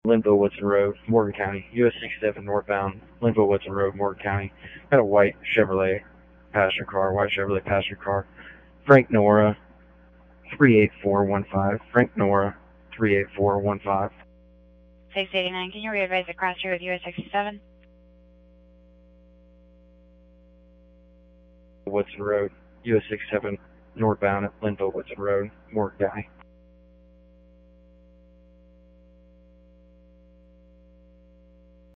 Linville Woodson Road, Morgan County. US 67 northbound, Linville Woodson Road, Morgan County. Got a white Chevrolet passenger car. Frank Nora, 38415. Frank Nora, 38415. 689, can you re-advise the cross street with US 67? Woodson Road, US 67 northbound at Linville Woodson Road, Morgan County.